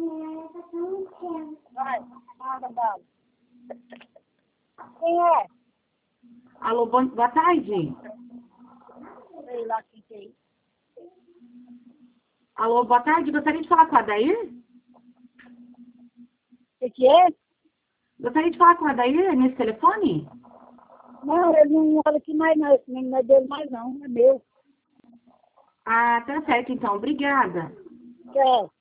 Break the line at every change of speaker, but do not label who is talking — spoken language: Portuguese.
Vai, manda bala. Quem é?
Alô, boa tarde.
Sei lá quem que é isso.
Alô, boa tarde. Gostaria de falar com a Adair?
O que é?
Gostaria de falar com a Adair nesse telefone?
Não, ele não mora aqui mais não. Esse menino não é dele mais não, é meu.
Ah, tá certo então. Obrigada.
Quer?